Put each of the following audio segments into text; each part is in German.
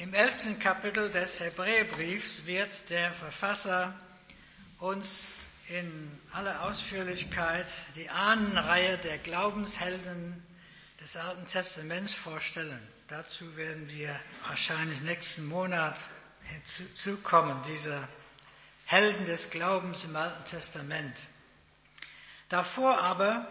Im 11. Kapitel des Hebräerbriefs wird der Verfasser uns in aller Ausführlichkeit die Ahnenreihe der Glaubenshelden des Alten Testaments vorstellen. Dazu werden wir wahrscheinlich nächsten Monat hinzukommen, diese Helden des Glaubens im Alten Testament. Davor aber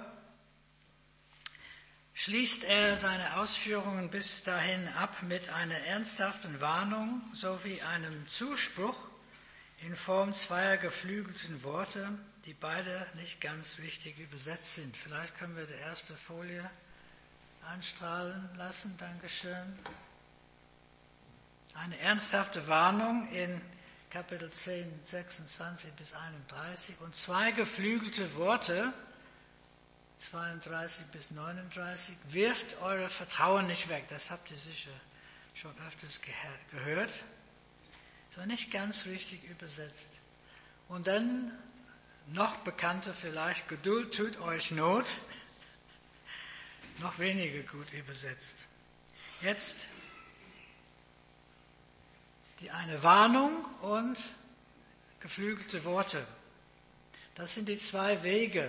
schließt er seine Ausführungen bis dahin ab mit einer ernsthaften Warnung sowie einem Zuspruch in Form zweier geflügelten Worte, die beide nicht ganz richtig übersetzt sind. Vielleicht können wir die erste Folie anstrahlen lassen. Dankeschön. Eine ernsthafte Warnung in Kapitel 10, 26 bis 31 und zwei geflügelte Worte, 32 bis 39, wirft euer Vertrauen nicht weg. Das habt ihr sicher schon öfters gehört. Ist aber nicht ganz richtig übersetzt. Und dann, noch bekannter vielleicht, Geduld tut euch Not. Noch weniger gut übersetzt. Jetzt eine Warnung und geflügelte Worte. Das sind die zwei Wege.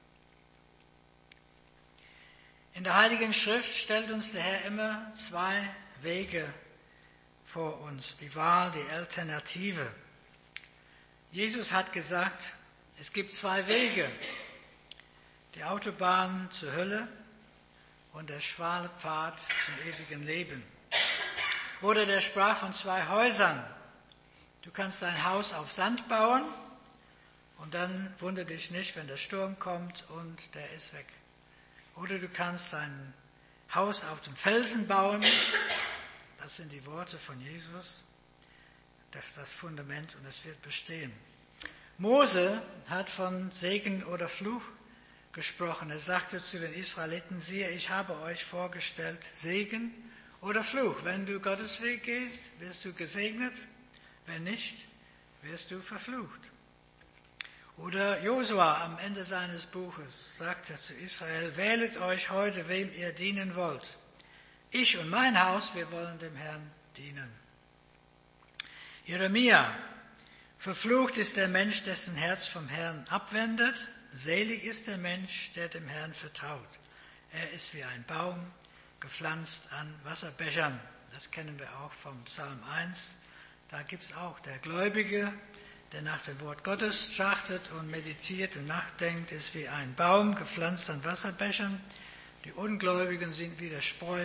In der Heiligen Schrift stellt uns der Herr immer zwei Wege vor uns, die Wahl, die Alternative. Jesus hat gesagt, es gibt zwei Wege, die Autobahn zur Hölle und der schmale Pfad zum ewigen Leben. Oder der sprach von zwei Häusern. Du kannst dein Haus auf Sand bauen und dann wundere dich nicht, wenn der Sturm kommt und der ist weg. Oder du kannst dein Haus auf dem Felsen bauen. Das sind die Worte von Jesus. Das ist das Fundament und es wird bestehen. Mose hat von Segen oder Fluch gesprochen. Er sagte zu den Israeliten, siehe, ich habe euch vorgestellt, Segen oder Fluch. Wenn du Gottes Weg gehst, wirst du gesegnet. Wenn nicht, wirst du verflucht. Oder Josua am Ende seines Buches sagte zu Israel, wählet euch heute, wem ihr dienen wollt. Ich und mein Haus, wir wollen dem Herrn dienen. Jeremia, verflucht ist der Mensch, dessen Herz vom Herrn abwendet. Selig ist der Mensch, der dem Herrn vertraut. Er ist wie ein Baum, gepflanzt an Wasserbechern. Das kennen wir auch vom Psalm 1. Da gibt's auch der Gläubige, der nach dem Wort Gottes trachtet und meditiert und nachdenkt, ist wie ein Baum, gepflanzt an Wasserbechern. Die Ungläubigen sind wie der Spreu,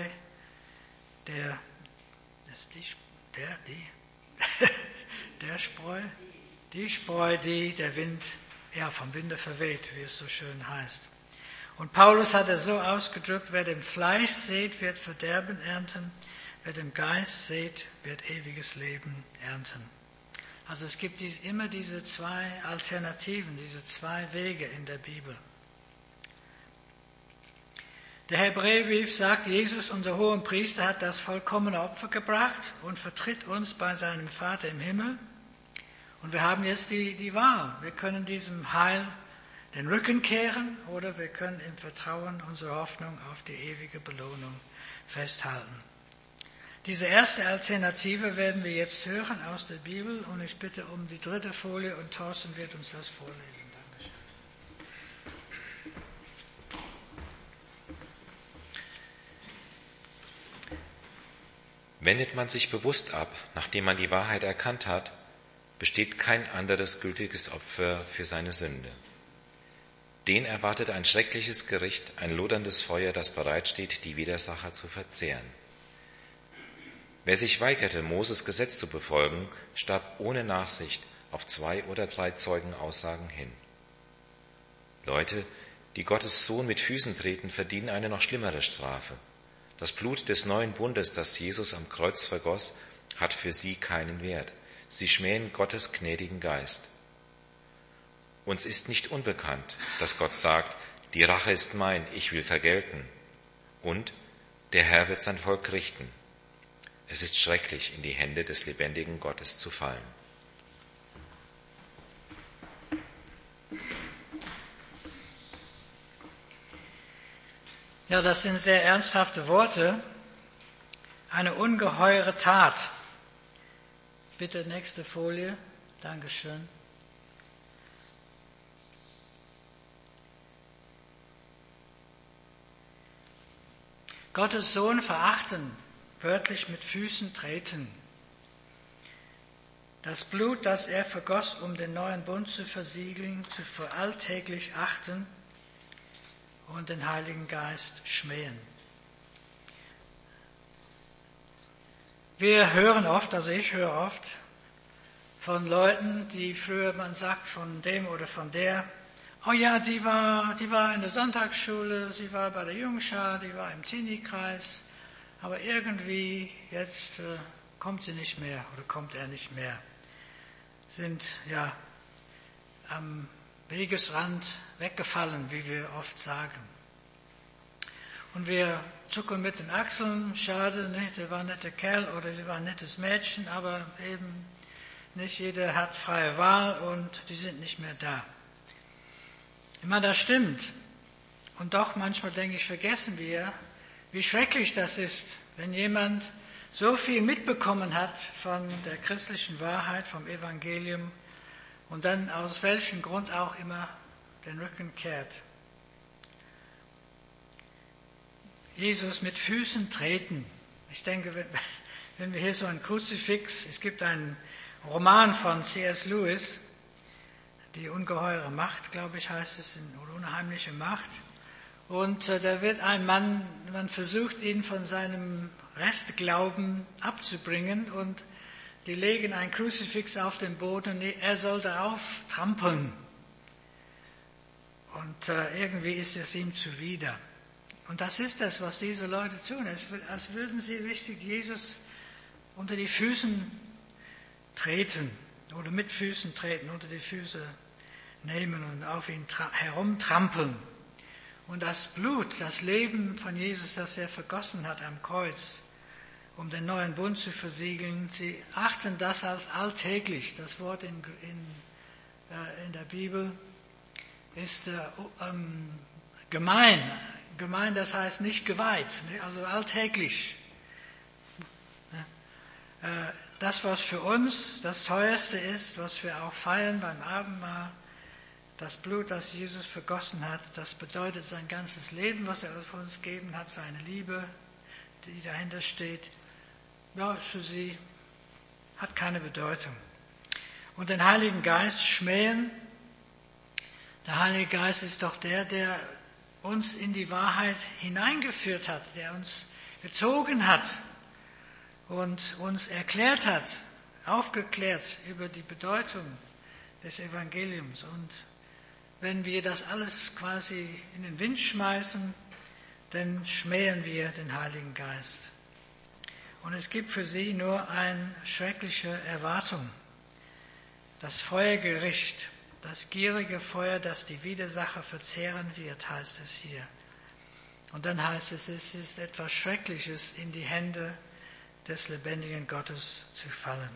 die Spreu, die der Wind, vom Winde verweht, wie es so schön heißt. Und Paulus hat es so ausgedrückt, wer dem Fleisch sät, wird Verderben ernten, wer dem Geist sät, wird ewiges Leben ernten. Also es gibt immer diese zwei Alternativen, diese zwei Wege in der Bibel. Der Hebräerbrief sagt, Jesus, unser Hohenpriester, hat das vollkommene Opfer gebracht und vertritt uns bei seinem Vater im Himmel. Und wir haben jetzt die Wahl. Wir können diesem Heil den Rücken kehren oder wir können im Vertrauen unsere Hoffnung auf die ewige Belohnung festhalten. Diese erste Alternative werden wir jetzt hören aus der Bibel und ich bitte um die dritte Folie und Thorsten wird uns das vorlesen. Dankeschön. Wendet man sich bewusst ab, nachdem man die Wahrheit erkannt hat, besteht kein anderes gültiges Opfer für seine Sünde. Den erwartet ein schreckliches Gericht, ein loderndes Feuer, das bereitsteht, die Widersacher zu verzehren. Wer sich weigerte, Moses Gesetz zu befolgen, starb ohne Nachsicht auf 2 oder 3 Zeugenaussagen hin. Leute, die Gottes Sohn mit Füßen treten, verdienen eine noch schlimmere Strafe. Das Blut des neuen Bundes, das Jesus am Kreuz vergoss, hat für sie keinen Wert. Sie schmähen Gottes gnädigen Geist. Uns ist nicht unbekannt, dass Gott sagt, die Rache ist mein, ich will vergelten. Und der Herr wird sein Volk richten. Es ist schrecklich, in die Hände des lebendigen Gottes zu fallen. Ja, das sind sehr ernsthafte Worte. Eine ungeheure Tat Bitte nächste Folie. Dankeschön. Gottes Sohn verachten, wörtlich mit Füßen treten. Das Blut, das er vergoss, um den neuen Bund zu versiegeln, zu für alltäglich achten und den Heiligen Geist schmähen. Wir hören oft, also ich höre oft von Leuten, die früher, man sagt von dem oder von der, oh ja, die war in der Sonntagsschule, sie war bei der Jungschar, die war im Teenie-Kreis, aber irgendwie jetzt kommt sie nicht mehr oder kommt er nicht mehr. Sind ja am Wegesrand weggefallen, wie wir oft sagen. Und wir zucken mit den Achseln, schade, nicht, der war ein netter Kerl oder sie war ein nettes Mädchen, aber eben nicht jeder hat freie Wahl und die sind nicht mehr da. Ich meine, das stimmt. Und doch manchmal denke ich, vergessen wir, wie schrecklich das ist, wenn jemand so viel mitbekommen hat von der christlichen Wahrheit, vom Evangelium und dann aus welchem Grund auch immer den Rücken kehrt. Jesus mit Füßen treten. Ich denke, wenn wir hier so ein Kruzifix, es gibt einen Roman von C.S. Lewis, Die ungeheure Macht, glaube ich, heißt es, oder unheimliche Macht. Und da wird ein Mann, man versucht ihn von seinem Restglauben abzubringen und die legen ein Kruzifix auf den Boden und er soll darauf trampeln. Und irgendwie ist es ihm zuwider. Und das ist das, was diese Leute tun. Als würden sie richtig Jesus unter die Füßen treten oder mit Füßen treten, unter die Füße nehmen und auf ihn herumtrampeln. Und das Blut, das Leben von Jesus, das er vergossen hat am Kreuz, um den neuen Bund zu versiegeln, sie achten das als alltäglich. Das Wort in der Bibel ist gemein. Gemein, das heißt nicht geweiht, also alltäglich. Das, was für uns das Teuerste ist, was wir auch feiern beim Abendmahl, das Blut, das Jesus vergossen hat, das bedeutet sein ganzes Leben, was er für uns gegeben hat, seine Liebe, die dahinter steht. Ja, für sie hat keine Bedeutung. Und den Heiligen Geist schmähen. Der Heilige Geist ist doch der uns in die Wahrheit hineingeführt hat, der uns gezogen hat und uns erklärt hat, aufgeklärt über die Bedeutung des Evangeliums. Und wenn wir das alles quasi in den Wind schmeißen, dann schmähen wir den Heiligen Geist. Und es gibt für sie nur eine schreckliche Erwartung. Das Feuergericht, das gierige Feuer, das die Widersacher verzehren wird, heißt es hier. Und dann heißt es ist etwas Schreckliches, in die Hände des lebendigen Gottes zu fallen.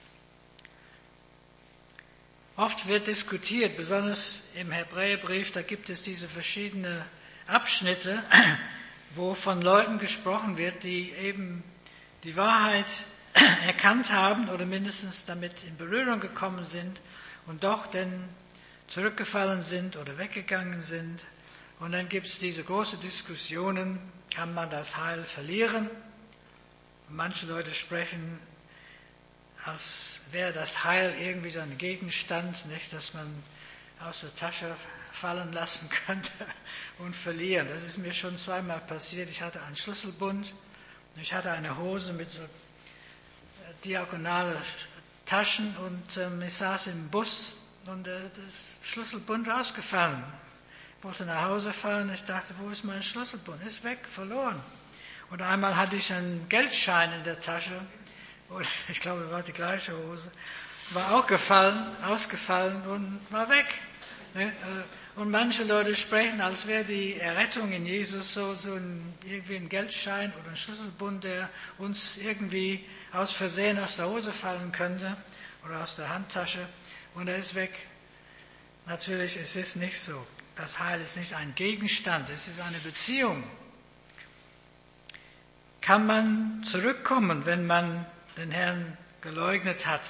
Oft wird diskutiert, besonders im Hebräerbrief, da gibt es diese verschiedenen Abschnitte, wo von Leuten gesprochen wird, die eben die Wahrheit erkannt haben oder mindestens damit in Berührung gekommen sind und doch dann zurückgefallen sind oder weggegangen sind. Und dann gibt es diese großen Diskussionen, kann man das Heil verlieren? Und manche Leute sprechen, als wäre das Heil irgendwie so ein Gegenstand, nicht, dass man aus der Tasche fallen lassen könnte und verlieren. Das ist mir schon zweimal passiert. Ich hatte einen Schlüsselbund, ich hatte eine Hose mit so diagonale Taschen und ich saß im Bus und das Schlüsselbund rausgefallen. Ich wollte nach Hause fahren, ich dachte, wo ist mein Schlüsselbund? Ist weg, verloren. Und einmal hatte ich einen Geldschein in der Tasche, oder ich glaube, es war die gleiche Hose, war auch ausgefallen und war weg. Und manche Leute sprechen, als wäre die Errettung in Jesus so irgendwie ein Geldschein oder ein Schlüsselbund, der uns irgendwie aus Versehen aus der Hose fallen könnte oder aus der Handtasche und er ist weg. Natürlich, es ist nicht so. Das Heil ist nicht ein Gegenstand, es ist eine Beziehung. Kann man zurückkommen, wenn man den Herrn geleugnet hat.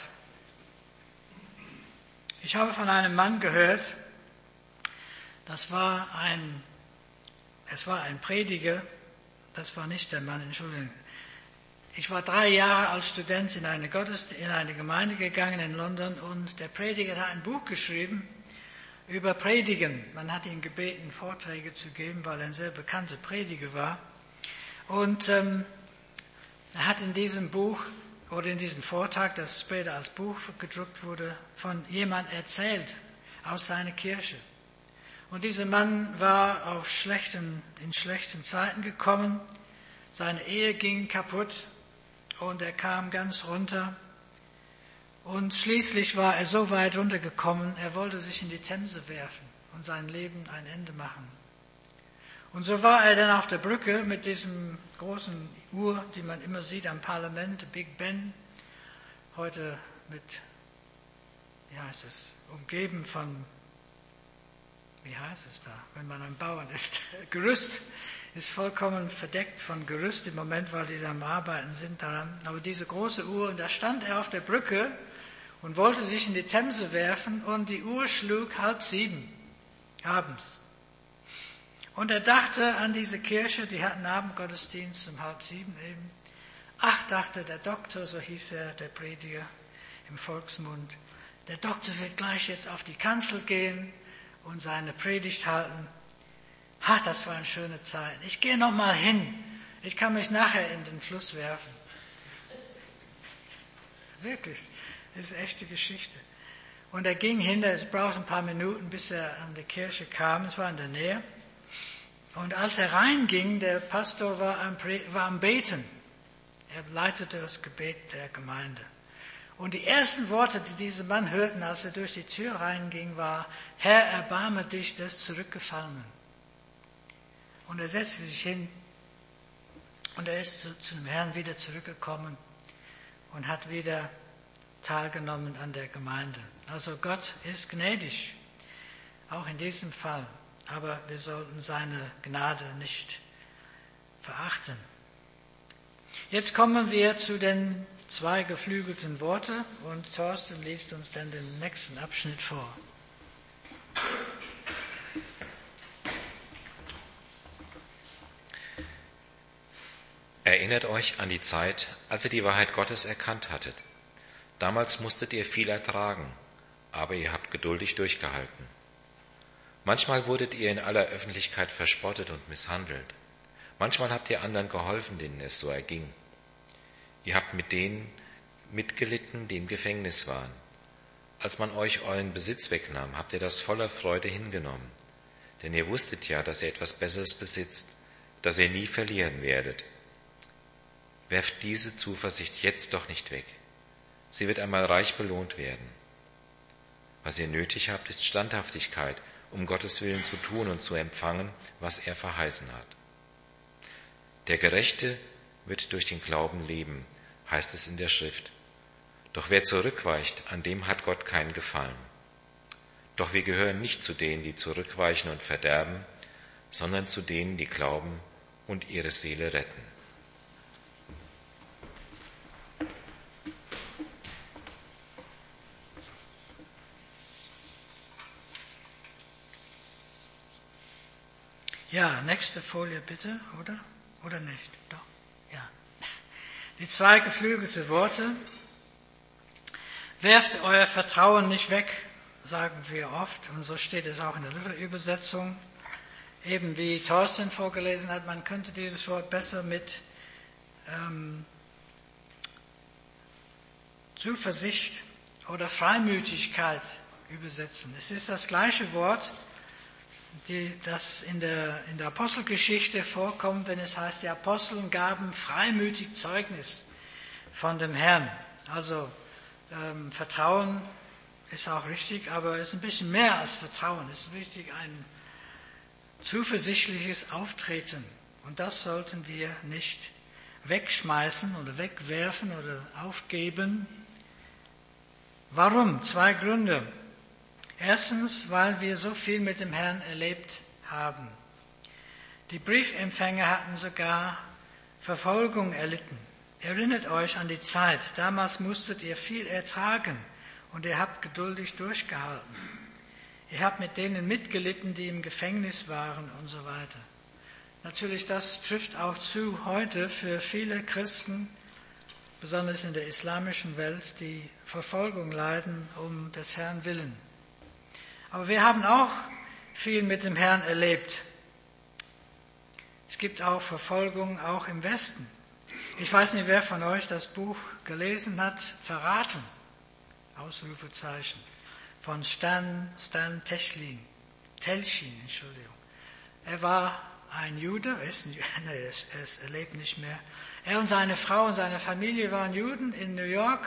Ich habe von einem Mann gehört, es war ein Prediger, das war nicht der Mann, Entschuldigung. Ich war 3 Jahre als Student in eine Gemeinde gegangen in London und der Prediger hat ein Buch geschrieben über Predigen. Man hat ihn gebeten, Vorträge zu geben, weil er ein sehr bekannter Prediger war. Und er hat in diesem Buch oder in diesem Vortrag, das später als Buch gedruckt wurde, von jemand erzählt aus seiner Kirche. Und dieser Mann war in schlechten Zeiten gekommen, seine Ehe ging kaputt und er kam ganz runter. Und schließlich war er so weit runtergekommen, er wollte sich in die Themse werfen und sein Leben ein Ende machen. Und so war er dann auf der Brücke mit diesem großen Uhr, die man immer sieht am Parlament, Big Ben, heute mit, umgeben von, wenn man ein Bauern ist, Gerüst, ist vollkommen verdeckt von Gerüst im Moment, weil die am Arbeiten sind daran. Aber diese große Uhr, und da stand er auf der Brücke und wollte sich in die Themse werfen und die Uhr schlug 6:30 abends. Und er dachte an diese Kirche, die hatten Abendgottesdienst um 6:30 eben. Ach, dachte der Doktor, so hieß er, der Prediger im Volksmund, der Doktor wird gleich jetzt auf die Kanzel gehen und seine Predigt halten. Das war eine schöne Zeit. Ich gehe noch mal hin. Ich kann mich nachher in den Fluss werfen. Wirklich, das ist eine echte Geschichte. Und er ging hin, es brauchte ein paar Minuten, bis er an die Kirche kam. Es war in der Nähe. Und als er reinging, der Pastor war am Beten. Er leitete das Gebet der Gemeinde. Und die ersten Worte, die dieser Mann hörten, als er durch die Tür reinging, war: Herr, erbarme dich des Zurückgefallenen. Und er setzte sich hin und er ist zu dem Herrn wieder zurückgekommen und hat wieder teilgenommen an der Gemeinde. Also Gott ist gnädig, auch in diesem Fall. Aber wir sollten seine Gnade nicht verachten. Jetzt kommen wir zu den 2 geflügelten Worten und Thorsten liest uns dann den nächsten Abschnitt vor. Erinnert euch an die Zeit, als ihr die Wahrheit Gottes erkannt hattet. Damals musstet ihr viel ertragen, aber ihr habt geduldig durchgehalten. Manchmal wurdet ihr in aller Öffentlichkeit verspottet und misshandelt. Manchmal habt ihr anderen geholfen, denen es so erging. Ihr habt mit denen mitgelitten, die im Gefängnis waren. Als man euch euren Besitz wegnahm, habt ihr das voller Freude hingenommen. Denn ihr wusstet ja, dass ihr etwas Besseres besitzt, das ihr nie verlieren werdet. Werft diese Zuversicht jetzt doch nicht weg. Sie wird einmal reich belohnt werden. Was ihr nötig habt, ist Standhaftigkeit, um Gottes Willen zu tun und zu empfangen, was er verheißen hat. Der Gerechte wird durch den Glauben leben, heißt es in der Schrift. Doch wer zurückweicht, an dem hat Gott keinen Gefallen. Doch wir gehören nicht zu denen, die zurückweichen und verderben, sondern zu denen, die glauben und ihre Seele retten. Ja, nächste Folie bitte, oder? Oder nicht? Doch, ja. Die 2 geflügelte Worte. Werft euer Vertrauen nicht weg, sagen wir oft. Und so steht es auch in der Luther-Übersetzung. Eben wie Thorsten vorgelesen hat, man könnte dieses Wort besser mit Zuversicht oder Freimütigkeit übersetzen. Es ist das gleiche Wort, das in der Apostelgeschichte vorkommt, wenn es heißt, die Apostel gaben freimütig Zeugnis von dem Herrn. Also Vertrauen ist auch richtig, aber es ist ein bisschen mehr als Vertrauen. Es ist richtig ein zuversichtliches Auftreten. Und das sollten wir nicht wegschmeißen oder wegwerfen oder aufgeben. Warum? 2 Gründe. Erstens, weil wir so viel mit dem Herrn erlebt haben. Die Briefempfänger hatten sogar Verfolgung erlitten. Erinnert euch an die Zeit. Damals musstet ihr viel ertragen und ihr habt geduldig durchgehalten. Ihr habt mit denen mitgelitten, die im Gefängnis waren und so weiter. Natürlich, das trifft auch zu heute für viele Christen, besonders in der islamischen Welt, die Verfolgung leiden um des Herrn willen. Aber wir haben auch viel mit dem Herrn erlebt. Es gibt auch Verfolgung, auch im Westen. Ich weiß nicht, wer von euch das Buch gelesen hat, Verraten, Ausrufezeichen, von Stan Telchin. Er war ein Jude, er lebt nicht mehr. Er und seine Frau und seine Familie waren Juden in New York.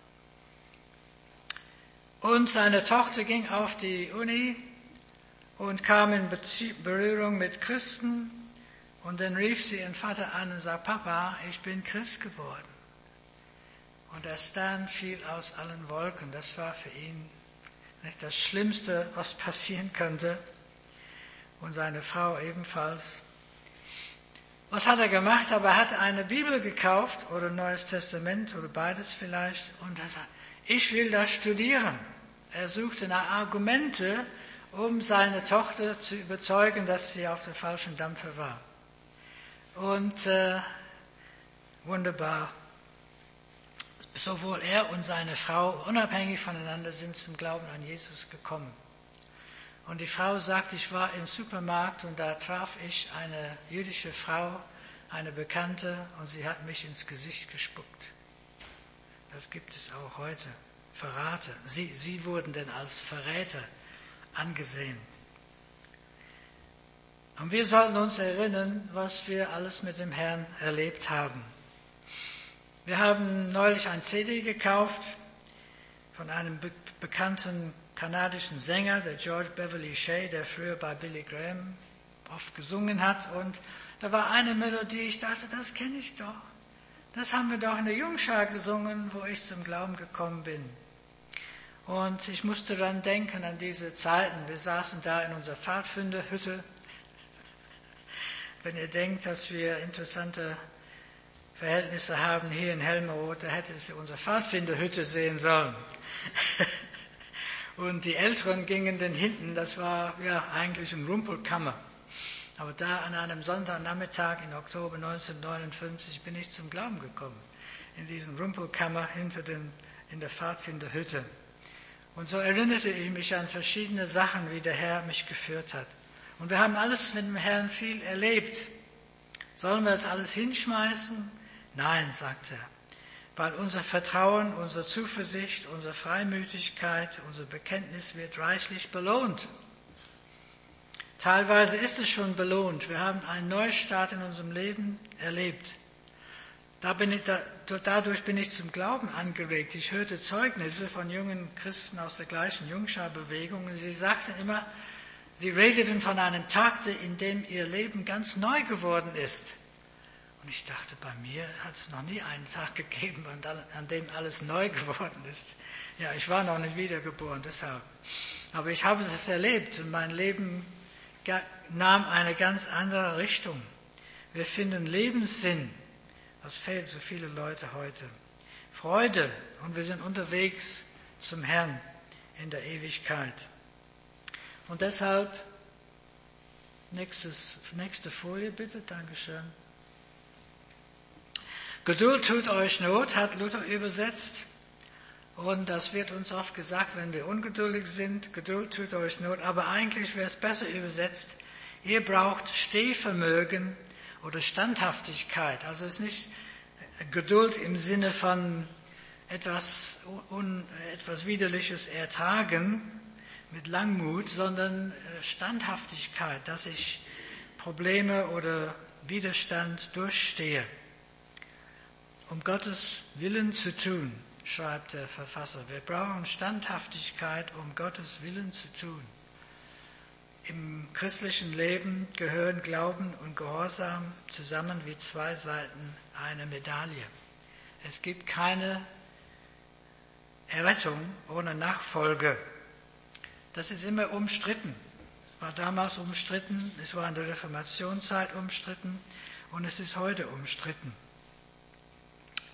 Und seine Tochter ging auf die Uni und kam in Berührung mit Christen. Und dann rief sie ihren Vater an und sagte, Papa, ich bin Christ geworden. Und der Stan fiel aus allen Wolken. Das war für ihn nicht das Schlimmste, was passieren könnte. Und seine Frau ebenfalls. Was hat er gemacht? Aber er hat eine Bibel gekauft oder ein Neues Testament oder beides vielleicht. Und er sagt, ich will das studieren. Er suchte nach Argumente, um seine Tochter zu überzeugen, dass sie auf dem falschen Dampfer war. Und wunderbar. Sowohl er und seine Frau, unabhängig voneinander, sind zum Glauben an Jesus gekommen. Und die Frau sagt, ich war im Supermarkt und da traf ich eine jüdische Frau, eine Bekannte, und sie hat mich ins Gesicht gespuckt. Das gibt es auch heute. Verrate. Sie wurden denn als Verräter angesehen. Und wir sollten uns erinnern, was wir alles mit dem Herrn erlebt haben. Wir haben neulich ein CD gekauft von einem bekannten kanadischen Sänger, der George Beverly Shea, der früher bei Billy Graham oft gesungen hat. Und da war eine Melodie, ich dachte, das kenne ich doch. Das haben wir doch in der Jungschar gesungen, wo ich zum Glauben gekommen bin. Und ich musste dann denken an diese Zeiten. Wir saßen da in unserer Pfadfinderhütte. Wenn ihr denkt, dass wir interessante Verhältnisse haben hier in Helmeroth, da hätte sie unsere Pfadfinderhütte sehen sollen. Und die Älteren gingen dann hinten, das war ja eigentlich eine Rumpelkammer. Aber da an einem Sonntagnachmittag im Oktober 1959 bin ich zum Glauben gekommen. In diesen Rumpelkammer in der Pfadfinderhütte. Und so erinnerte ich mich an verschiedene Sachen, wie der Herr mich geführt hat. Und wir haben alles mit dem Herrn viel erlebt. Sollen wir das alles hinschmeißen? Nein, sagt er. Weil unser Vertrauen, unsere Zuversicht, unsere Freimütigkeit, unser Bekenntnis wird reichlich belohnt. Teilweise ist es schon belohnt. Wir haben einen Neustart in unserem Leben erlebt. Dadurch bin ich zum Glauben angeregt. Ich hörte Zeugnisse von jungen Christen aus der gleichen Jungschar-Bewegung. Und sie sagten immer, sie redeten von einem Tag, in dem ihr Leben ganz neu geworden ist. Und ich dachte, bei mir hat es noch nie einen Tag gegeben, an dem alles neu geworden ist. Ja, ich war noch nicht wiedergeboren, deshalb. Aber ich habe das erlebt und mein Leben nahm eine ganz andere Richtung. Wir finden Lebenssinn. Das fehlt so viele Leute heute. Freude und wir sind unterwegs zum Herrn in der Ewigkeit. Und deshalb, nächste Folie bitte, Dankeschön. Geduld tut euch Not, hat Luther übersetzt. Und das wird uns oft gesagt, wenn wir ungeduldig sind, Geduld tut euch Not. Aber eigentlich wäre es besser übersetzt, ihr braucht Stehvermögen oder Standhaftigkeit. Also es ist nicht Geduld im Sinne von etwas Widerliches ertragen mit Langmut, sondern Standhaftigkeit, dass ich Probleme oder Widerstand durchstehe. Um Gottes Willen zu tun, schreibt der Verfasser. Wir brauchen Standhaftigkeit, um Gottes Willen zu tun. Im christlichen Leben gehören Glauben und Gehorsam zusammen wie zwei Seiten einer Medaille. Es gibt keine Errettung ohne Nachfolge. Das ist immer umstritten. Es war damals umstritten, es war in der Reformationszeit umstritten und es ist heute umstritten.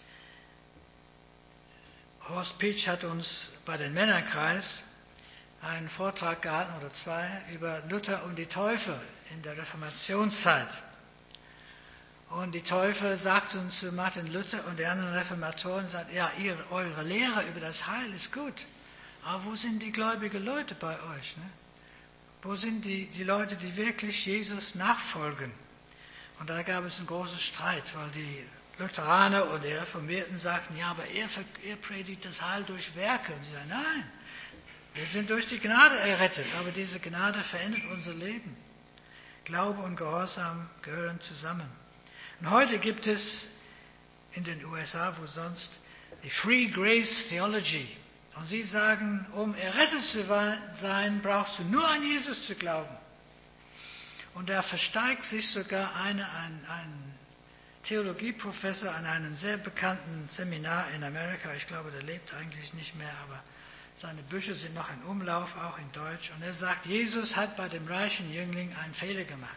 Horst Pietsch hat uns bei den Männerkreis einen Vortrag gehalten oder zwei über Luther und die Täufer in der Reformationszeit. Und die Täufer sagten zu Martin Luther und den anderen Reformatoren, ja, eure Lehre über das Heil ist gut, aber wo sind die gläubigen Leute bei euch? Ne? Wo sind die Leute, die wirklich Jesus nachfolgen? Und da gab es einen großen Streit, weil die Lutheraner und die Reformierten sagten, ja, aber er predigt das Heil durch Werke. Und sie sagen, nein, wir sind durch die Gnade errettet, aber diese Gnade verändert unser Leben. Glaube und Gehorsam gehören zusammen. Und heute gibt es in den USA, wo sonst, die Free Grace Theology. Und sie sagen, um errettet zu sein, brauchst du nur an Jesus zu glauben. Und da versteigt sich sogar ein Theologieprofessor an einem sehr bekannten Seminar in Amerika. Ich glaube, der lebt eigentlich nicht mehr, aber seine Bücher sind noch in Umlauf, auch in Deutsch. Und er sagt, Jesus hat bei dem reichen Jüngling einen Fehler gemacht.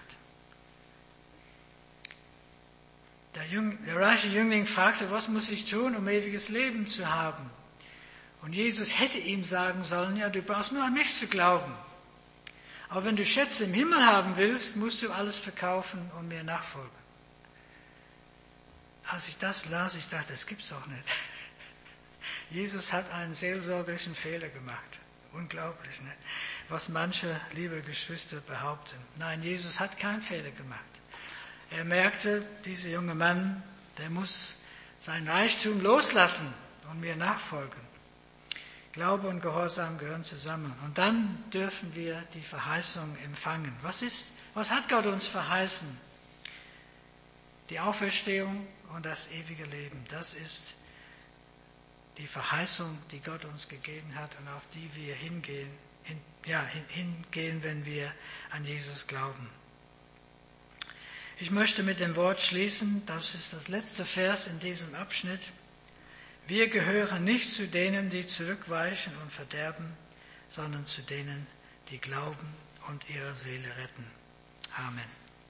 Der reiche Jüngling fragte, was muss ich tun, um ewiges Leben zu haben? Und Jesus hätte ihm sagen sollen, ja, du brauchst nur an mich zu glauben. Aber wenn du Schätze im Himmel haben willst, musst du alles verkaufen und mir nachfolgen. Als ich das las, ich dachte, das gibt's doch nicht. Jesus hat einen seelsorgerischen Fehler gemacht. Unglaublich, ne? Was manche, liebe Geschwister, behaupten. Nein, Jesus hat keinen Fehler gemacht. Er merkte, dieser junge Mann, der muss sein Reichtum loslassen und mir nachfolgen. Glaube und Gehorsam gehören zusammen. Und dann dürfen wir die Verheißung empfangen. Was hat Gott uns verheißen? Die Auferstehung und das ewige Leben. Das ist die Verheißung, die Gott uns gegeben hat und auf die wir hingehen, wenn wir an Jesus glauben. Ich möchte mit dem Wort schließen, das ist das letzte Vers in diesem Abschnitt. Wir gehören nicht zu denen, die zurückweichen und verderben, sondern zu denen, die glauben und ihre Seele retten. Amen.